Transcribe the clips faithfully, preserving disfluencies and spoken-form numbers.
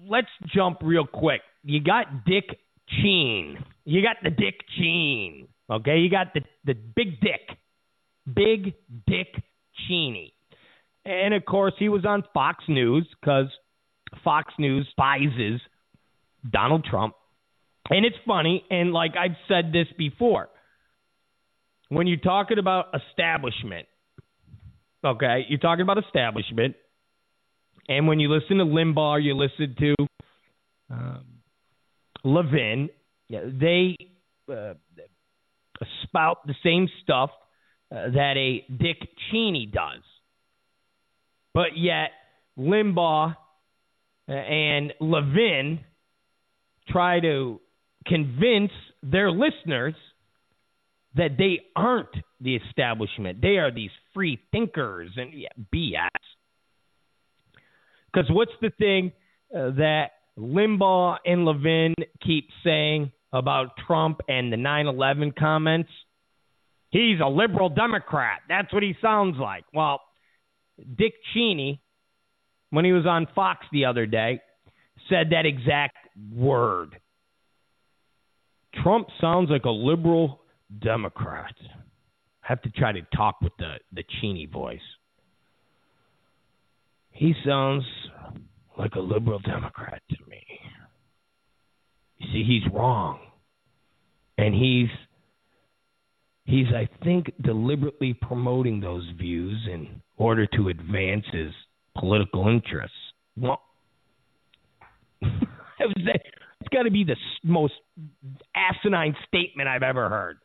let's jump real quick. You got Dick Cheney. You got the Dick Cheney. Okay, you got the, the big dick. Big Dick Cheney. And, of course, he was on Fox News because Fox News despises Donald Trump. And it's funny, and like I've said this before, when you're talking about establishment, okay, you're talking about establishment, and when you listen to Limbaugh, you listen to um, Levin, they uh, spout the same stuff uh, that a Dick Cheney does. But yet, Limbaugh and Levin try to convince their listeners that they aren't the establishment. They are these free thinkers and yeah, B S. Because what's the thing uh, that Limbaugh and Levin keep saying about Trump and the nine eleven comments? He's a liberal Democrat. That's what he sounds like. Well, Dick Cheney, when he was on Fox the other day, said that exact word. Trump sounds like a liberal Democrat. I have to try to talk with the, the Cheney voice. He sounds like a liberal Democrat to me. You see, he's wrong. And he's, he's, I think, deliberately promoting those views in order to advance his political interests. Well, it's got to be the most asinine statement I've ever heard.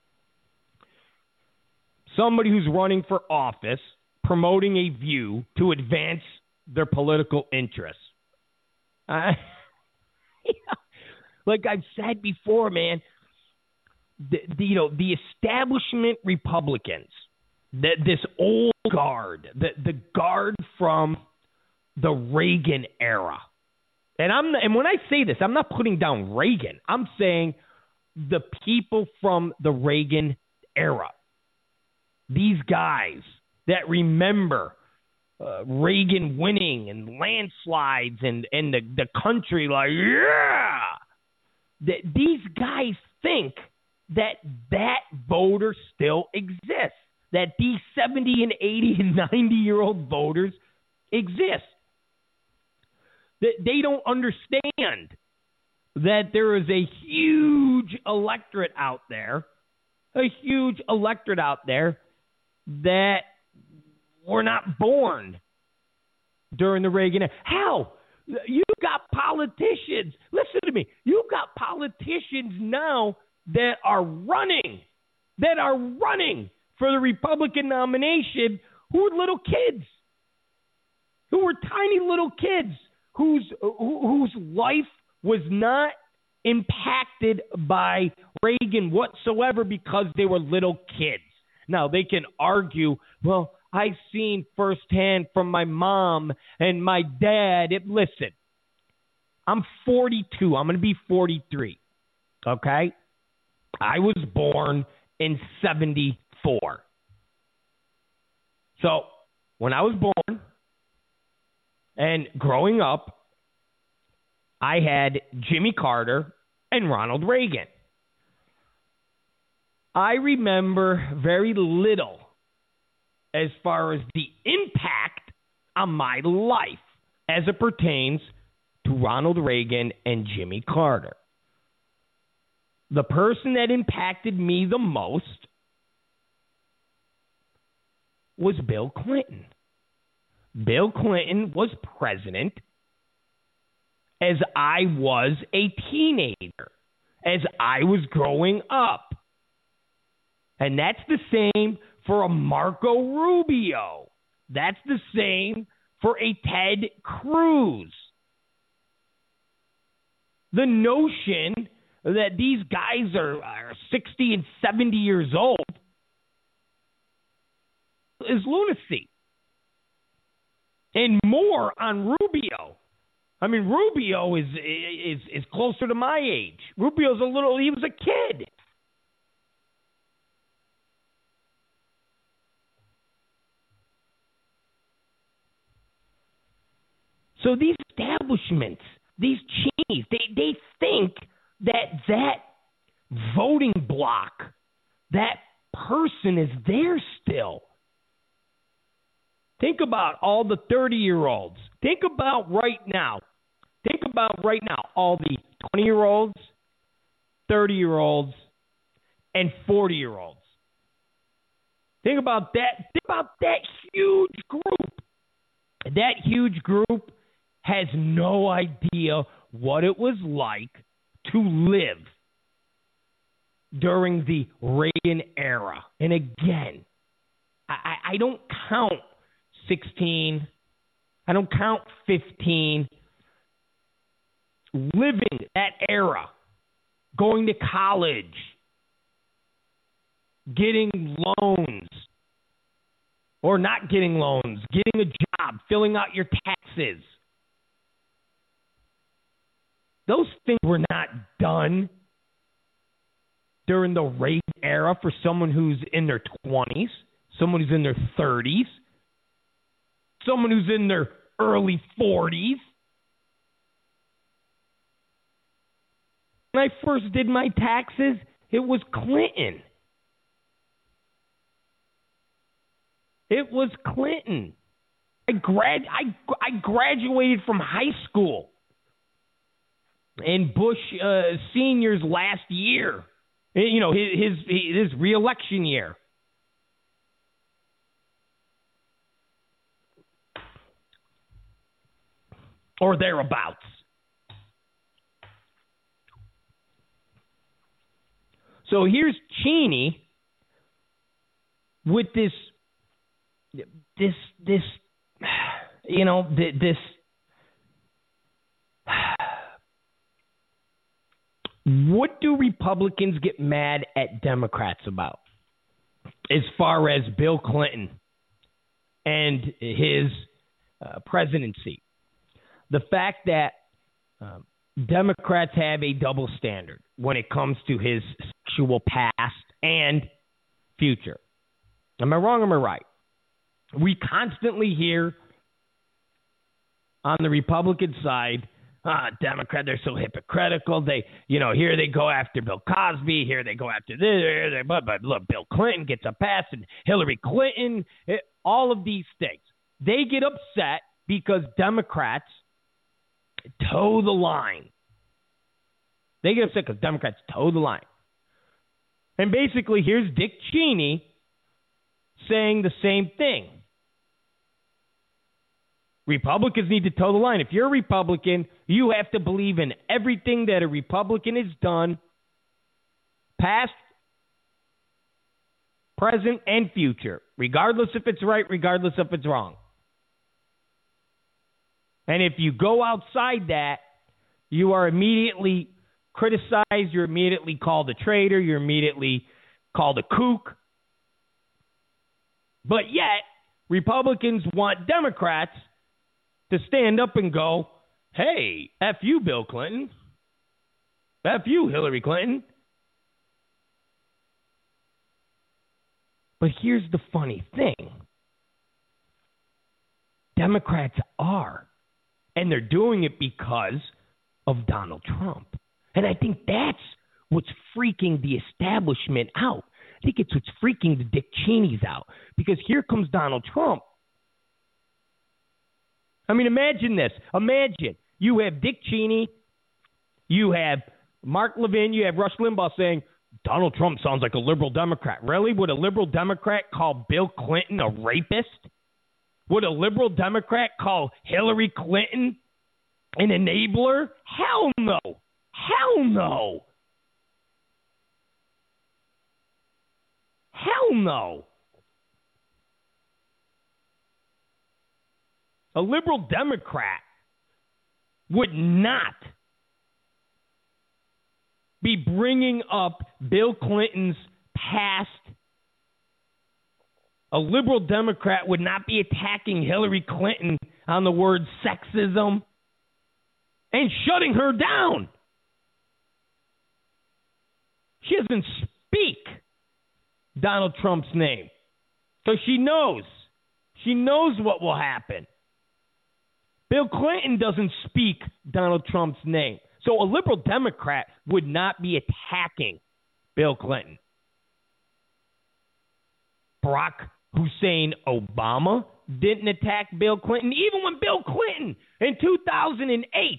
Somebody who's running for office promoting a view to advance their political interests. Uh, like I've said before, man, the, the, you know, the establishment Republicans, the, this old guard, the, the guard from the Reagan era. And I'm and when I say this, I'm not putting down Reagan. I'm saying the people from the Reagan era. These guys that remember uh, Reagan winning and landslides and, and the, the country like, yeah! That these guys think that that voter still exists. That these seventy and eighty and ninety-year-old voters exist. That they don't understand that there is a huge electorate out there, a huge electorate out there that were not born during the Reagan era. Hell, you've got politicians, listen to me, you've got politicians now that are running, that are running for the Republican nomination who are little kids, who were tiny little kids, whose whose life was not impacted by Reagan whatsoever because they were little kids. Now, they can argue, well, I've seen firsthand from my mom and my dad. It, listen, I'm forty-two. I'm going to be forty-three, okay? I was born in seventy-four. So, when I was born and growing up, I had Jimmy Carter and Ronald Reagan. I remember very little as far as the impact on my life as it pertains to Ronald Reagan and Jimmy Carter. The person that impacted me the most was Bill Clinton. Bill Clinton was president as I was a teenager, as I was growing up. And that's the same for a Marco Rubio. That's the same for a Ted Cruz. The notion that these guys are, are sixty and seventy years old is lunacy. And more on Rubio. I mean, Rubio is is is closer to my age. Rubio's a little, he was a kid. So these establishments, these Cheneys, they, they think that that voting block, that person is there still. Think about all the thirty-year-olds. Think about right now. Think about right now all the twenty-year-olds, thirty-year-olds, and forty-year-olds. Think about that. Think about that huge group. That huge group has no idea what it was like to live during the Reagan era. And again, I, I don't count sixteen. I don't count fifteen. Living that era, going to college, getting loans, or not getting loans, getting a job, filling out your taxes. Those things were not done during the Reagan era for someone who's in their twenties, someone who's in their thirties, someone who's in their early forties. When I first did my taxes, it was Clinton. It was Clinton. I grad I I graduated from high school in Bush uh, Senior's last year. You know, his his his re-election year. Or thereabouts. So here's Cheney with this, this, this, you know, this. What do Republicans get mad at Democrats about as far as Bill Clinton and his uh, presidency? The fact that um, Democrats have a double standard when it comes to his sexual past and future. Am I wrong or am I right? We constantly hear on the Republican side, ah, Democrats, they're so hypocritical. They, you know, here they go after Bill Cosby, here they go after this, but, but look, Bill Clinton gets a pass and Hillary Clinton, it, all of these things. They get upset because Democrats toe the line. They get upset because Democrats toe the line. And basically, here's Dick Cheney saying the same thing. Republicans need to toe the line. If you're a Republican, you have to believe in everything that a Republican has done, past, present, and future, regardless if it's right, regardless if it's wrong. And if you go outside that, you are immediately criticized, you're immediately called a traitor, you're immediately called a kook. But yet, Republicans want Democrats to stand up and go, hey, F you, Bill Clinton. F you, Hillary Clinton. But here's the funny thing. Democrats are. And they're doing it because of Donald Trump. And I think that's what's freaking the establishment out. I think it's what's freaking the Dick Cheneys out. Because here comes Donald Trump. I mean, imagine this. Imagine you have Dick Cheney, you have Mark Levin, you have Rush Limbaugh saying, Donald Trump sounds like a liberal Democrat. Really? Would a liberal Democrat call Bill Clinton a rapist? Would a liberal Democrat call Hillary Clinton an enabler? Hell no. Hell no. Hell no. A liberal Democrat would not be bringing up Bill Clinton's past. A liberal Democrat would not be attacking Hillary Clinton on the word sexism and shutting her down. She doesn't speak Donald Trump's name. So she knows. She knows what will happen. Bill Clinton doesn't speak Donald Trump's name. So a liberal Democrat would not be attacking Bill Clinton. Barack Hussein Obama didn't attack Bill Clinton, even when Bill Clinton in two thousand eight,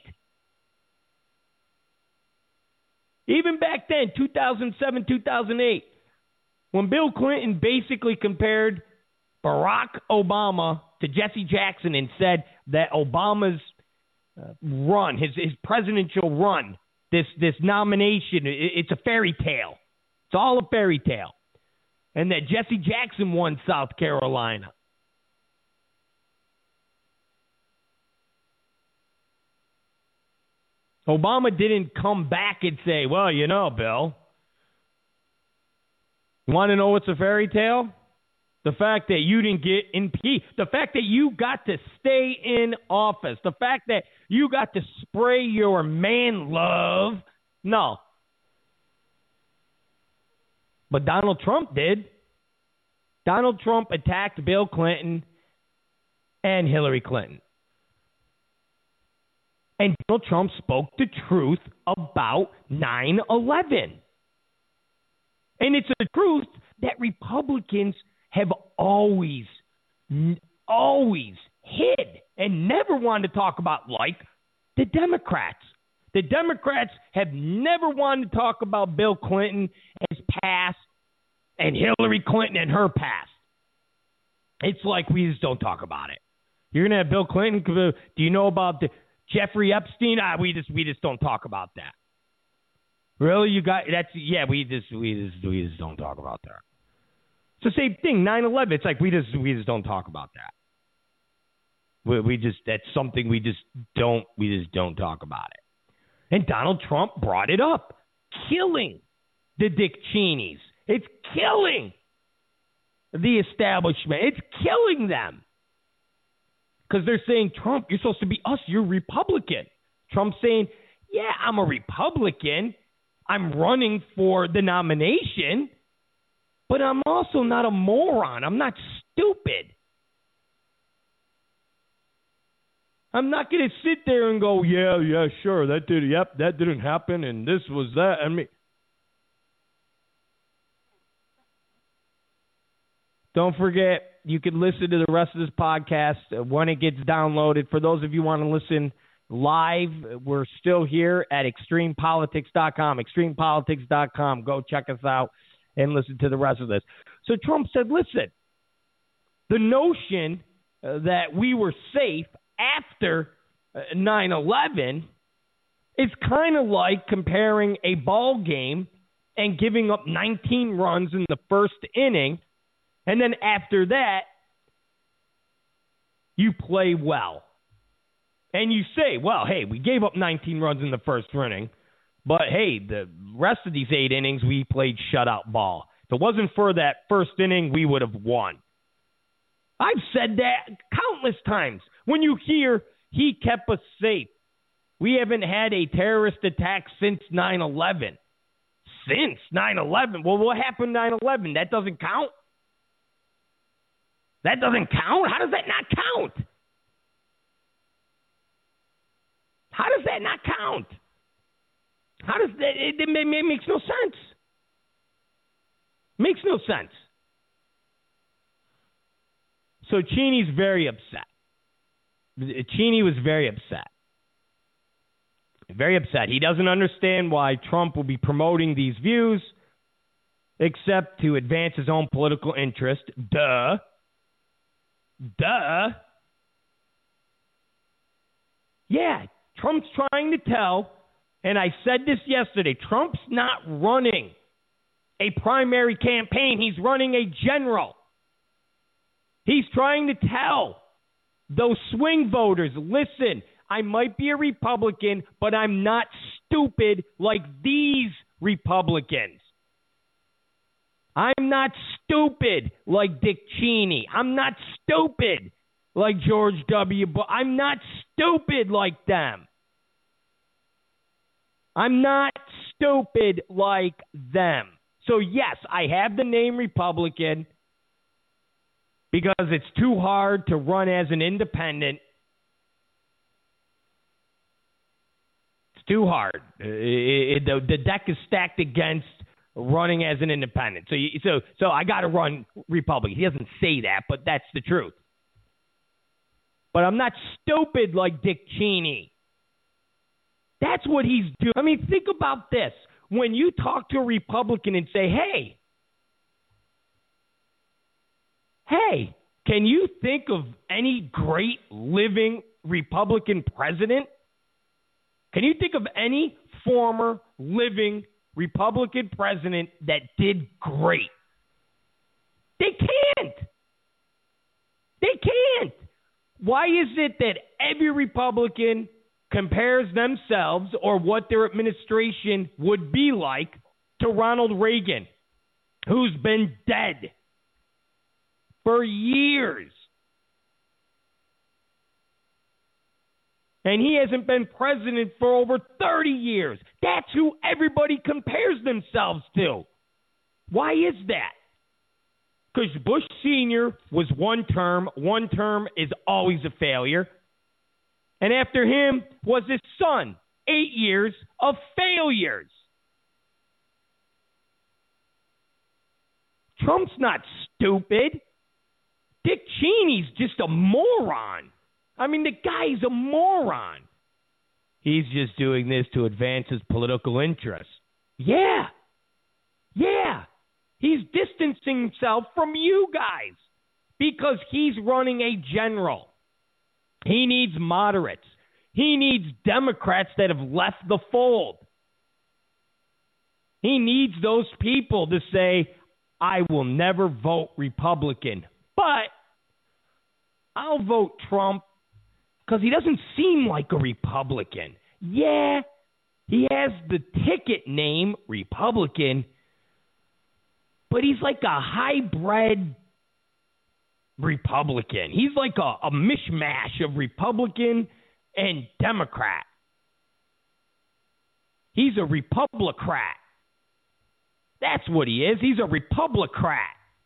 even back then, two thousand seven, two thousand eight, when Bill Clinton basically compared Barack Obama to Jesse Jackson and said that Obama's uh, run, his his presidential run, this this nomination, it, it's a fairy tale. It's all a fairy tale. And that Jesse Jackson won South Carolina. Obama didn't come back and say, well, you know, Bill, you want to know what's a fairy tale? The fact that you didn't get impeached. The fact that you got to stay in office. The fact that you got to spray your man love. No. But Donald Trump did. Donald Trump attacked Bill Clinton and Hillary Clinton. And Donald Trump spoke the truth about nine eleven. And it's a truth that Republicans have always, always hid and never wanted to talk about, like the Democrats. The Democrats have never wanted to talk about Bill Clinton and his past and Hillary Clinton and her past. It's like we just don't talk about it. You're going to have Bill Clinton. Do you know about the Jeffrey Epstein? Ah, we just we just don't talk about that. Really, you got that's yeah. We just we just we just don't talk about that. It's the same thing. nine eleven. It's like we just we just don't talk about that. We, we just that's something we just don't we just don't talk about it. And Donald Trump brought it up, killing the Dick Cheneys. It's killing the establishment. It's killing them. Because they're saying, Trump, you're supposed to be us. You're Republican. Trump's saying, yeah, I'm a Republican. I'm running for the nomination. But I'm also not a moron. I'm not stupid. I'm not going to sit there and go, yeah, yeah, sure, that did, yep, that didn't happen, and this was that. I mean, don't forget, you can listen to the rest of this podcast when it gets downloaded. For those of you who want to listen live, we're still here at extreme politics dot com, extreme politics dot com. Go check us out and listen to the rest of this. So Trump said, listen, the notion uh, that we were safe after uh, nine eleven is kind of like comparing a ball game and giving up nineteen runs in the first inning. And then after that, you play well. And you say, well, hey, we gave up nineteen runs in the first inning, but hey, the rest of these eight innings, we played shutout ball. If it wasn't for that first inning, we would have won. I've said that countless times. When you hear he kept us safe, we haven't had a terrorist attack since nine eleven. Since nine eleven? Well, what happened nine eleven? That doesn't count? That doesn't count? How does that not count? How does that not count? How does that? It, it, it makes no sense. Makes no sense. So Cheney's very upset. Cheney was very upset. Very upset. He doesn't understand why Trump will be promoting these views except to advance his own political interest. Duh. Duh. Yeah, Trump's trying to tell, and I said this yesterday, Trump's not running a primary campaign. He's running a general. He's trying to tell those swing voters, listen, I might be a Republican, but I'm not stupid like these Republicans. I'm not stupid like Dick Cheney. I'm not stupid like George W. Bush. I'm not stupid like them. I'm not stupid like them. So, yes, I have the name Republican because it's too hard to run as an independent. too hard. Uh, it, it, the, the deck is stacked against running as an independent. So, you, so, so I got to run Republican. He doesn't say that, but that's the truth. But I'm not stupid like Dick Cheney. That's what he's doing. I mean, think about this. When you talk to a Republican and say, hey, hey, can you think of any great living Republican president? Can you think of any former living Republican president that did great? They can't. They can't. Why is it that every Republican compares themselves or what their administration would be like to Ronald Reagan, who's been dead for years? And he hasn't been president for over thirty years. That's who everybody compares themselves to. Why is that? Because Bush Senior was one term. One term is always a failure. And after him was his son. Eight years of failures. Trump's not stupid. Dick Cheney's just a moron. I mean, the guy's a moron. He's just doing this to advance his political interests. Yeah. Yeah. He's distancing himself from you guys because he's running a general. He needs moderates. He needs Democrats that have left the fold. He needs those people to say, I will never vote Republican, but I'll vote Trump because he doesn't seem like a Republican. Yeah, he has the ticket name Republican, but he's like a hybrid Republican. He's like a, a mishmash of Republican and Democrat. He's a Republicrat. That's what he is. He's a Republicrat.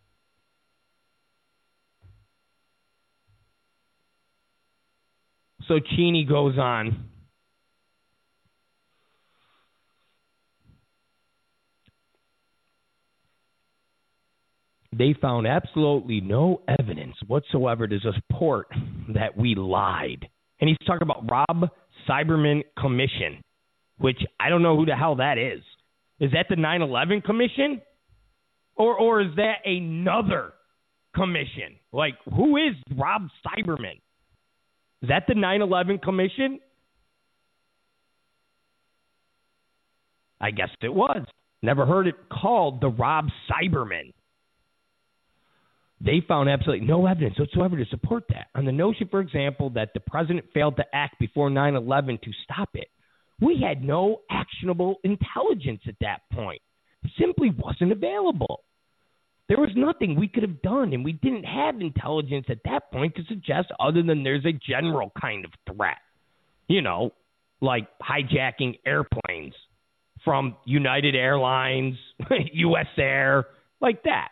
So Cheney goes on. They found absolutely no evidence whatsoever to support that we lied. And he's talking about Rob Cyberman Commission, which I don't know who the hell that is. Is that the nine eleven Commission? Or or is that another commission? Like, who is Rob Cyberman? Is that the nine eleven Commission? I guess it was. Never heard it called the Rob Cyberman. They found absolutely no evidence whatsoever to support that. On the notion, for example, that the president failed to act before nine eleven to stop it. We had no actionable intelligence at that point. It simply wasn't available. There was nothing we could have done, and we didn't have intelligence at that point to suggest other than there's a general kind of threat. You know, like hijacking airplanes from United Airlines, U S Air, like that.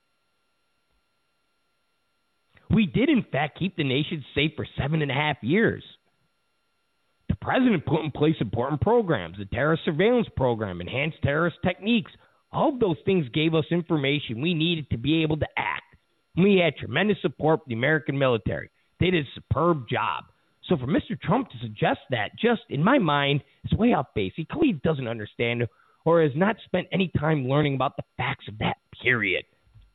We did, in fact, keep the nation safe for seven and a half years. The president put in place important programs, the terrorist surveillance program, enhanced terrorist techniques. All of those things gave us information we needed to be able to act. We had tremendous support from the American military. They did a superb job. So for Mister Trump to suggest that, just in my mind, is way off base. He clearly doesn't understand or has not spent any time learning about the facts of that period.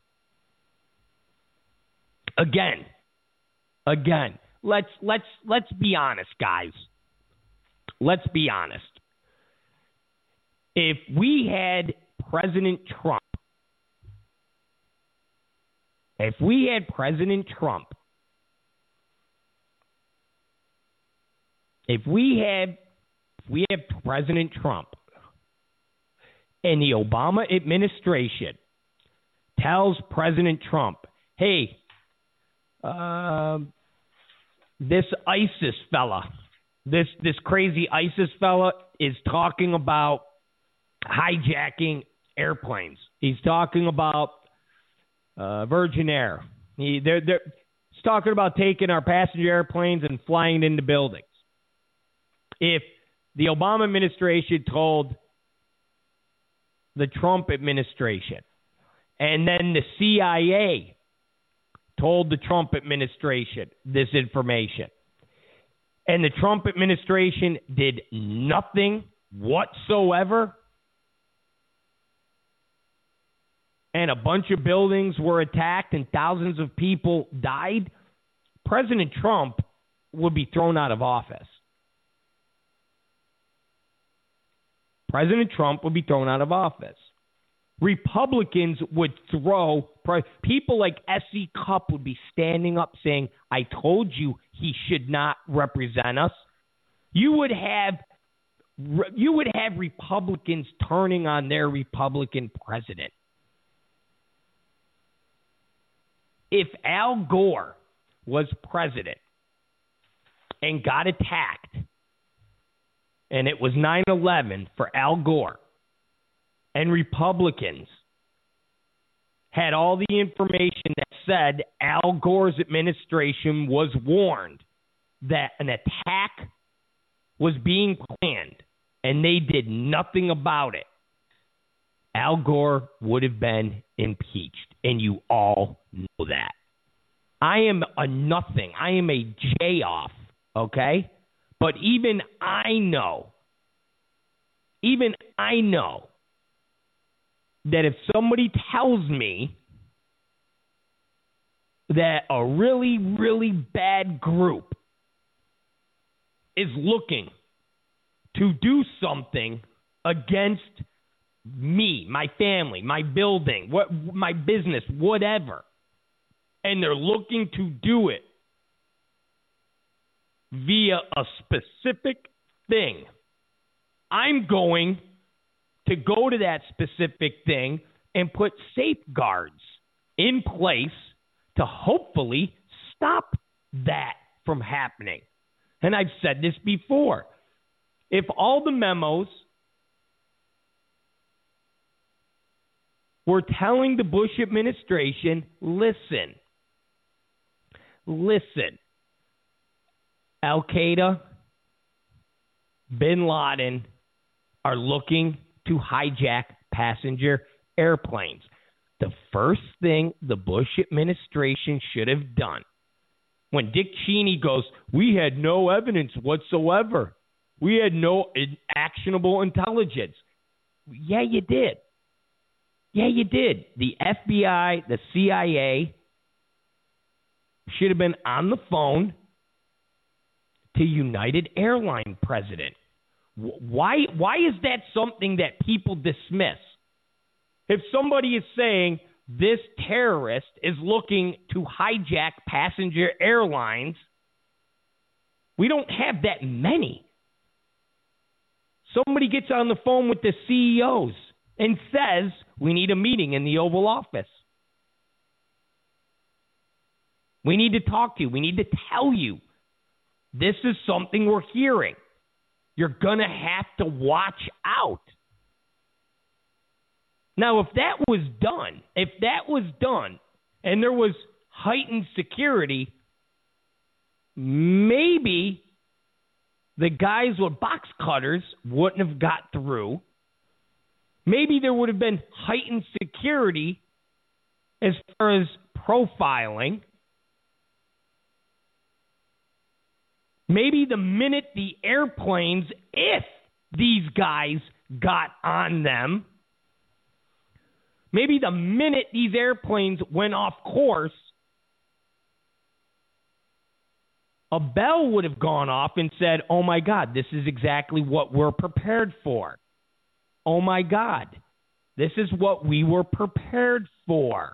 Again, again, let's let's let's be honest, guys. Let's be honest. If we had President Trump, if we had President Trump, if we had if we have President Trump and the Obama administration tells President Trump, hey, uh, this ISIS fella, this this crazy ISIS fella is talking about hijacking airplanes. He's talking about uh, Virgin Air. He, they're, they're, he's talking about taking our passenger airplanes and flying into buildings. If the Obama administration told the Trump administration. And then the C I A told the Trump administration this information. And the Trump administration did nothing whatsoever. And a bunch of buildings were attacked and thousands of people died. President Trump would be thrown out of office. President Trump would be thrown out of office. Republicans would throw, people like S E Cupp would be standing up saying, I told you he should not represent us. You would have, you would have Republicans turning on their Republican president. If Al Gore was president and got attacked, and it was nine eleven for Al Gore, and Republicans had all the information that said Al Gore's administration was warned that an attack was being planned, and they did nothing about it, Al Gore would have been impeached, and you all know that. I am a nothing. I am a J-off, okay? But even I know, even I know that if somebody tells me that a really, really bad group is looking to do something against me, my family, my building, what, my business, whatever, and they're looking to do it via a specific thing, I'm going to go to that specific thing and put safeguards in place to hopefully stop that from happening. And I've said this before. If all the memos were telling the Bush administration, listen, listen, Al-Qaeda, Bin Laden are looking to hijack passenger airplanes. The first thing the Bush administration should have done, when Dick Cheney goes, we had no evidence whatsoever. We had no actionable intelligence. Yeah, you did. Yeah, you did. The F B I, the C I A should have been on the phone to United Airlines president. Why, why is that something that people dismiss? If somebody is saying this terrorist is looking to hijack passenger airlines, we don't have that many. Somebody gets on the phone with the C E Os and says, we need a meeting in the Oval Office. We need to talk to you. We need to tell you this is something we're hearing. You're going to have to watch out. Now, if that was done, if that was done, and there was heightened security, maybe the guys with box cutters wouldn't have got through. Maybe there would have been heightened security as far as profiling. Maybe the minute the airplanes, if these guys got on them, maybe the minute these airplanes went off course, a bell would have gone off and said, oh my God, this is exactly what we're prepared for. Oh my God, this is what we were prepared for.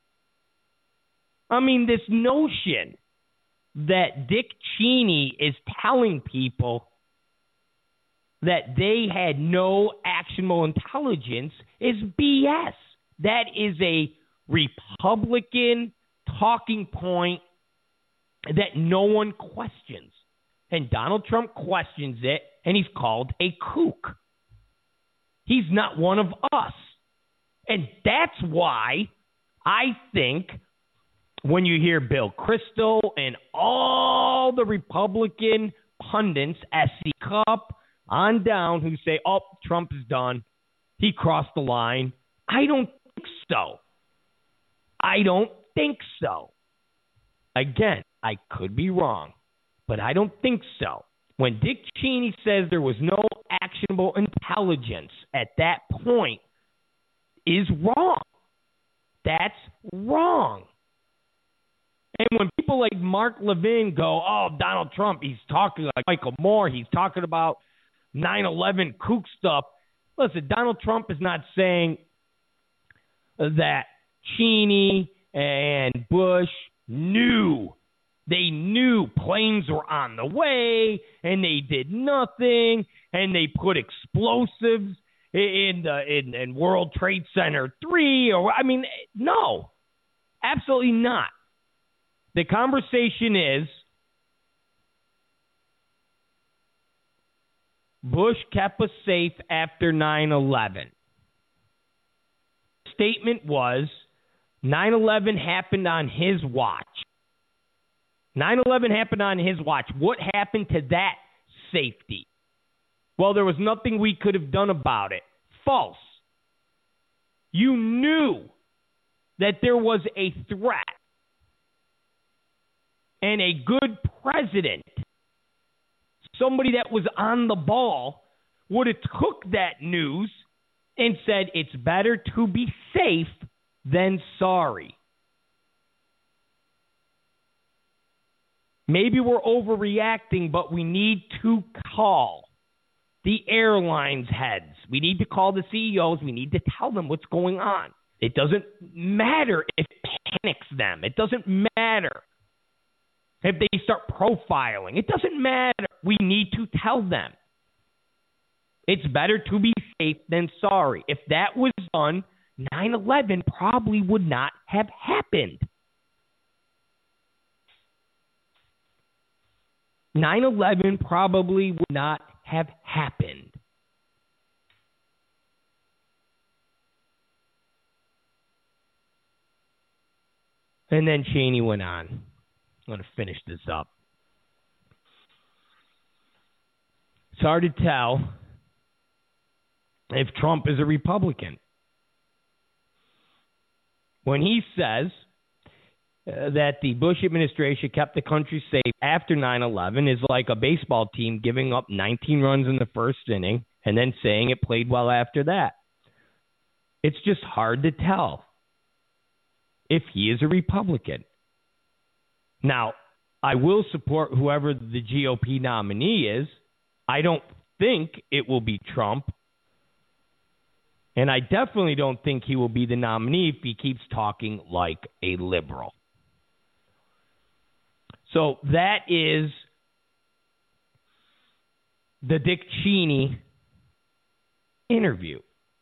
I mean, this notion that Dick Cheney is telling people that they had no actionable intelligence is B S. That is a Republican talking point that no one questions. And Donald Trump questions it, and he's called a kook. He's not one of us. And that's why I think when you hear Bill Kristol and all the Republican pundits, S C Cupp, on down who say, oh, Trump is done. He crossed the line. I don't think so. I don't think so. Again, I could be wrong, but I don't think so. When Dick Cheney says there was no actionable intelligence at that point is wrong. That's wrong. And when people like Mark Levin go, oh, Donald Trump, he's talking like Michael Moore, he's talking about nine eleven kook stuff. Listen, Donald Trump is not saying that Cheney and Bush knew. They knew planes were on the way, and they did nothing, and they put explosives in the in, in World Trade Center three. Or I mean, no, absolutely not. The conversation is Bush kept us safe after nine eleven. Statement was nine eleven happened on his watch. nine eleven happened on his watch. What happened to that safety? Well, there was nothing we could have done about it. False. You knew that there was a threat. And a good president, somebody that was on the ball, would have took that news and said, it's better to be safe than sorry. Maybe we're overreacting, but we need to call the airlines heads. We need to call the C E Os. We need to tell them what's going on. It doesn't matter if it panics them. It doesn't matter if they start profiling. It doesn't matter. We need to tell them. It's better to be safe than sorry. If that was done, nine eleven probably would not have happened. nine eleven probably would not have happened. And then Cheney went on. I'm going to finish this up. It's hard to tell if Trump is a Republican. When he says uh, that the Bush administration kept the country safe after nine eleven is like a baseball team giving up nineteen runs in the first inning and then saying it played well after that. It's just hard to tell if he is a Republican. Now, I will support whoever the G O P nominee is. I don't think it will be Trump. And I definitely don't think he will be the nominee if he keeps talking like a liberal. So that is the Dick Cheney interview.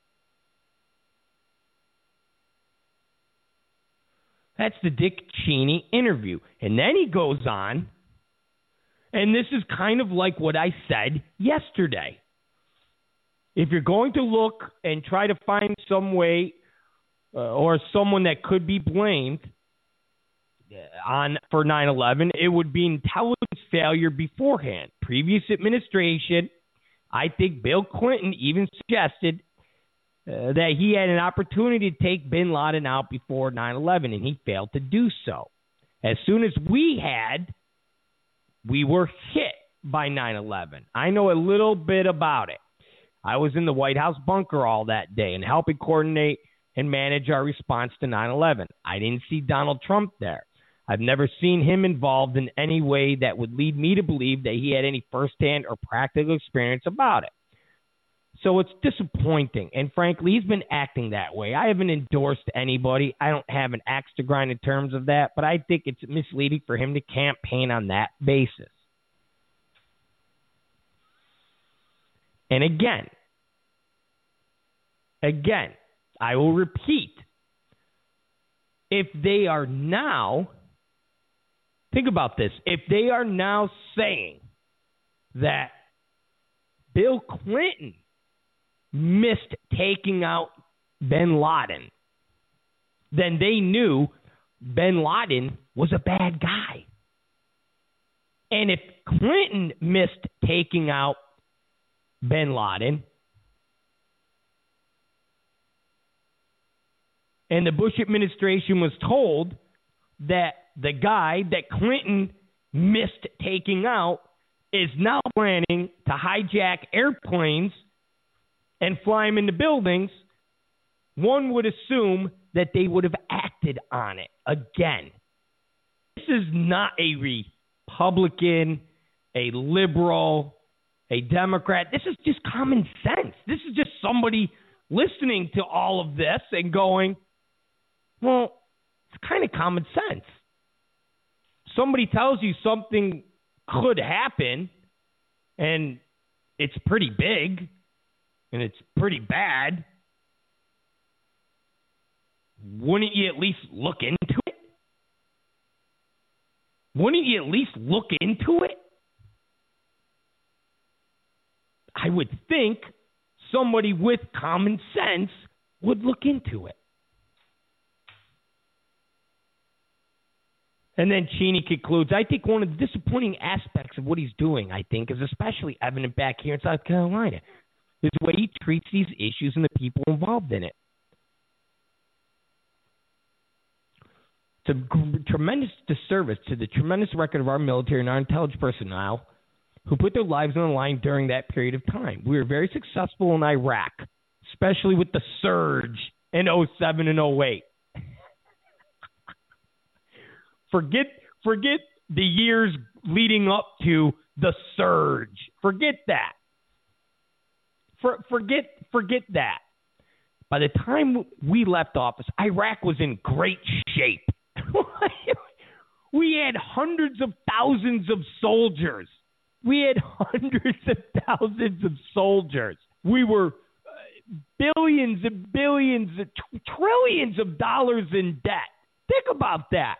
That's the Dick Cheney interview. And then he goes on, and this is kind of like what I said yesterday. If you're going to look and try to find some way uh, or someone that could be blamed on for nine eleven, it would be intelligence failure beforehand. Previous administration, I think Bill Clinton even suggested Uh, that he had an opportunity to take bin Laden out before nine eleven, and he failed to do so. As soon as we had, we were hit by nine eleven. I know a little bit about it. I was in the White House bunker all that day and helping coordinate and manage our response to nine eleven. I didn't see Donald Trump there. I've never seen him involved in any way that would lead me to believe that he had any firsthand or practical experience about it. So it's disappointing, and frankly, he's been acting that way. I haven't endorsed anybody. I don't have an axe to grind in terms of that, but I think it's misleading for him to campaign on that basis. And again, again, I will repeat, if they are now, think about this, if they are now saying that Bill Clinton missed taking out bin Laden, then they knew bin Laden was a bad guy. And if Clinton missed taking out bin Laden. And the Bush administration was told that the guy that Clinton missed taking out is now planning to hijack airplanes and fly them into buildings. One would assume that they would have acted on it. Again, this is not a Republican, a liberal, a Democrat. This is just common sense. This is just somebody listening to all of this and going, well, it's kind of common sense. Somebody tells you something could happen and it's pretty big and it's pretty bad. Wouldn't you at least look into it? Wouldn't you at least look into it? I would think somebody with common sense would look into it. And then Cheney concludes, I think one of the disappointing aspects of what he's doing, I think, is especially evident back here in South Carolina, is the way he treats these issues and the people involved in it. It's a tremendous disservice to the tremendous record of our military and our intelligence personnel who put their lives on the line during that period of time. We were very successful in Iraq, especially with the surge in oh seven and oh eight. Forget, forget the years leading up to the surge. Forget that. For, forget, forget that. By the time we left office, Iraq was in great shape. We had hundreds of thousands of soldiers. We had hundreds of thousands of soldiers. We were billions and billions, trillions of dollars in debt. Think about that.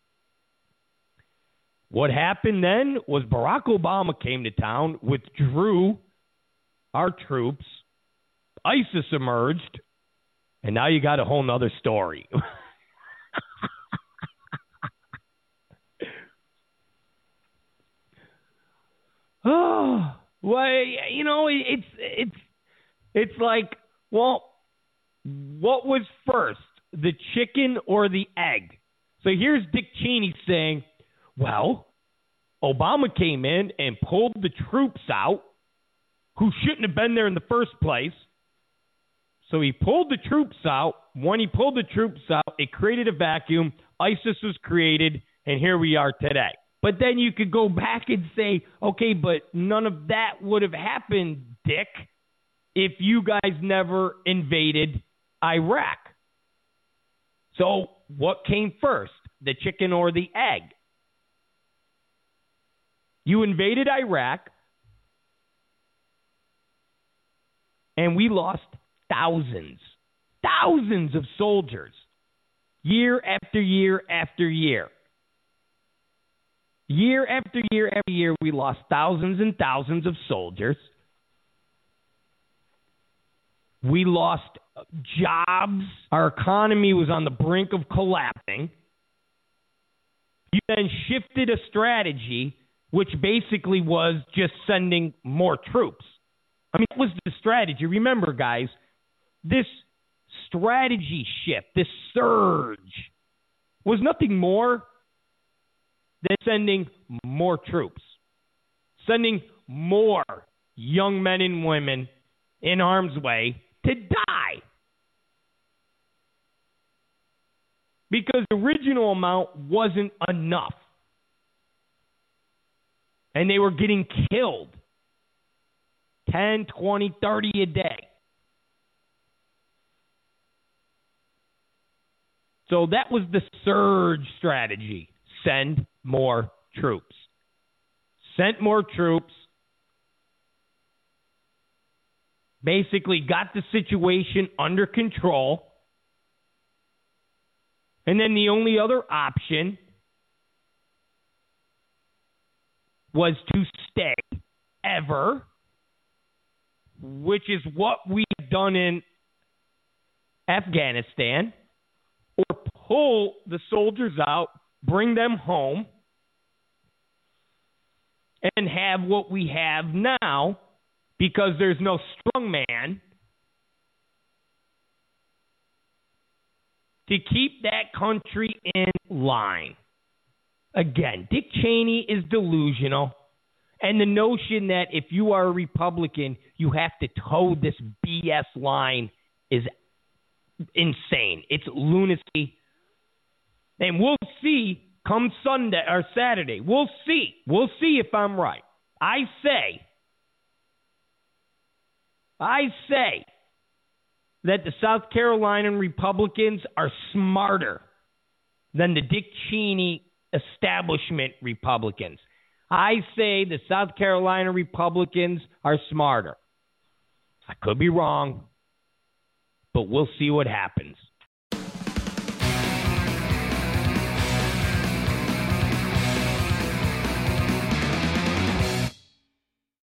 What happened then was Barack Obama came to town, withdrew our troops, ISIS emerged, and now you got a whole nother story. Oh, well, you know, it's it's it's like, well, what was first, the chicken or the egg? So here's Dick Cheney saying, well, Obama came in and pulled the troops out who shouldn't have been there in the first place. So he pulled the troops out. When he pulled the troops out, it created a vacuum. ISIS was created, and here we are today. But then you could go back and say, okay, but none of that would have happened, Dick, if you guys never invaded Iraq. So what came first, the chicken or the egg? You invaded Iraq, and we lost thousands, thousands of soldiers, year after year after year. Year after year after year, we lost thousands and thousands of soldiers. We lost jobs. Our economy was on the brink of collapsing. You then shifted a strategy, which basically was just sending more troops. I mean, that was the strategy. Remember, guys, this strategy shift, this surge, was nothing more than sending more troops, sending more young men and women in harm's way to die. Because the original amount wasn't enough. And they were getting killed ten, twenty, thirty a day. So that was the surge strategy. Send more troops. Sent more troops. Basically got the situation under control. And then the only other option was to stay ever, which is what we've done in Afghanistan, or pull the soldiers out, bring them home, and have what we have now, because there's no strong man to keep that country in line. Again, Dick Cheney is delusional. And the notion that if you are a Republican, you have to toe this B S line is insane. It's lunacy. And we'll see come Sunday or Saturday. We'll see. We'll see if I'm right. I say, I say that the South Carolina Republicans are smarter than the Dick Cheney establishment Republicans. I say the South Carolina Republicans are smarter. I could be wrong, but we'll see what happens.